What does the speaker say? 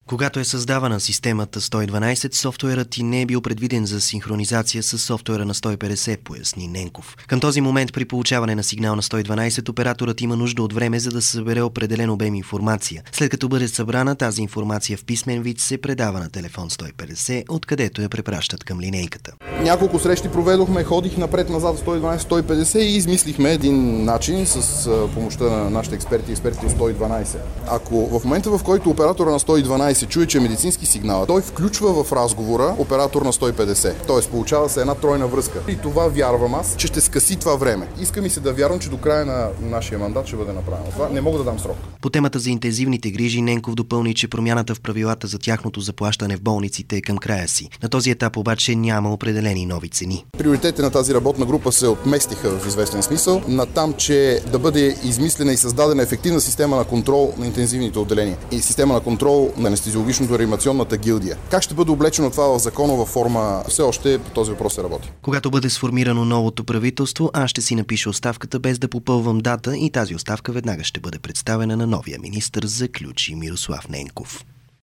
Когато е създавана системата 112, софтуерът и не е бил предвиден за синхронизация с софтуера на 150, поясни Ненков. Към този момент при получаване на сигнал на 112, операторът има нужда от време, за да събере определен обем информация. След като бъде събрана, тази информация в писмен вид се предава на телефон 150, откъдето я препращат към линейката. Няколко срещи проведохме, ходих напред-назад 112-150 и измислихме един начин с помощта на нашите експерти от 112. Ако в момента, в който оператора на 112 чуе, че е медицински сигнал, той включва в разговора оператор на 150. Т.е. получава се една тройна връзка. И това вярвам аз, че ще скъси това време. Иска ми се да вярвам, че до края на нашия мандат ще бъде направено. Това не мога да дам срок. По темата за интензивните грижи Ненков допълни, че промяната в правилата за тяхното заплащане в болниците е към края си. На този етап обаче няма определени нови цени. Приоритетите на тази работна група се отместиха в известен смисъл на там, че да бъде измислена и създадена ефективна система на контрол на интензивните отделения и система на контрол на анестезиологично-реанимационната гилдия. Как ще бъде облечено това в законова форма, все още по този въпрос се работи. Когато бъде сформирано новото правителство, аз ще си напиша оставката без да попълвам дата и тази оставка веднага ще бъде представена на новия министър, заключи Мирослав Ненков.